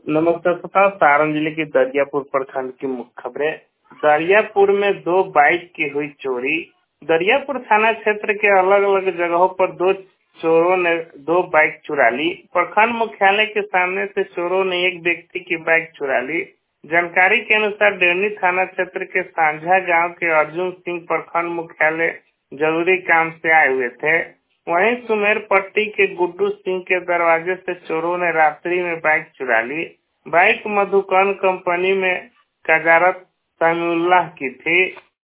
नमस्कार प्रताप। सारण जिले के दरियापुर प्रखंड की मुख्य खबरें। दरियापुर में 2 बाइक की हुई चोरी। दरियापुर थाना क्षेत्र के अलग अलग जगहों पर 2 चोरों ने 2 बाइक चुरा ली। प्रखंड मुख्यालय के सामने से चोरों ने एक व्यक्ति की बाइक चुरा ली। जानकारी के अनुसार डेवनी थाना क्षेत्र के सांझा गांव के अर्जुन सिंह प्रखंड मुख्यालय जरूरी काम से आए हुए थे। वहीं सुमेर पट्टी के गुड्डू सिंह के दरवाजे से चोरों ने रात्रि में बाइक चुरा ली। बाइक मधुकर्ण कंपनी में कजारत समीउल्लाह की थी।